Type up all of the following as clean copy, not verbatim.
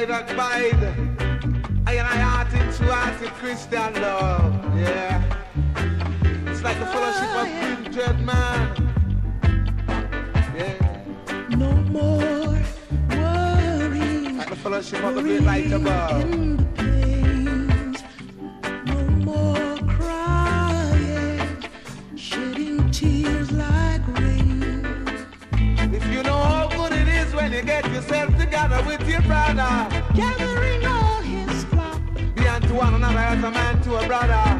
abide. I heart into heart in Christian love. Yeah. It's like the fellowship of kindred man. Yeah. No more worrying. Like the fellowship of the great light above. No more crying, shedding tears like rain. If you know how good it is when you get yourself together with your brother, gathering all his flock, be unto one another as a man to a brother.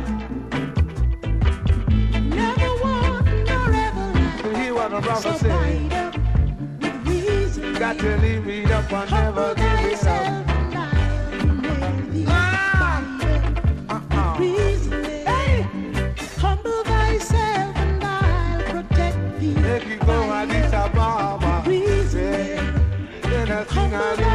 Never want nor ever lack. To hear what a brother So say. bind up with reason. Got to leave it up and never give it up. And I'll nail thee. Bind up with reason. Hey. Humble thyself and I'll protect thee. Make you go and it's a barber. Reason. Then I sing